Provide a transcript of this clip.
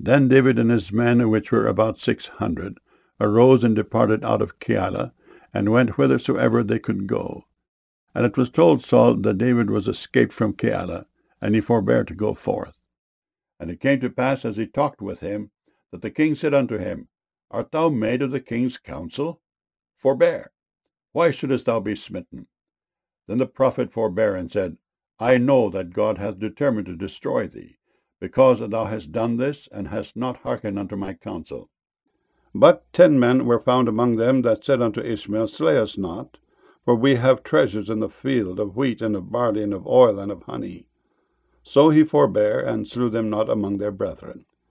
Then David and his men, which were about 600, arose and departed out of Keilah, and went whithersoever they could go. And it was told Saul that David was escaped from Keilah, and he forbare to go forth. And it came to pass, as he talked with him, that the king said unto him, Art thou made of the king's counsel? Forbear. Why shouldest thou be smitten? Then the prophet forbare, and said, I know that God hath determined to destroy thee, because thou hast done this, and hast not hearkened unto my counsel. But 10 men were found among them that said unto Ishmael, Slay us not, for we have treasures in the field of wheat, and of barley, and of oil, and of honey. So he forbare, and slew them not among their brethren.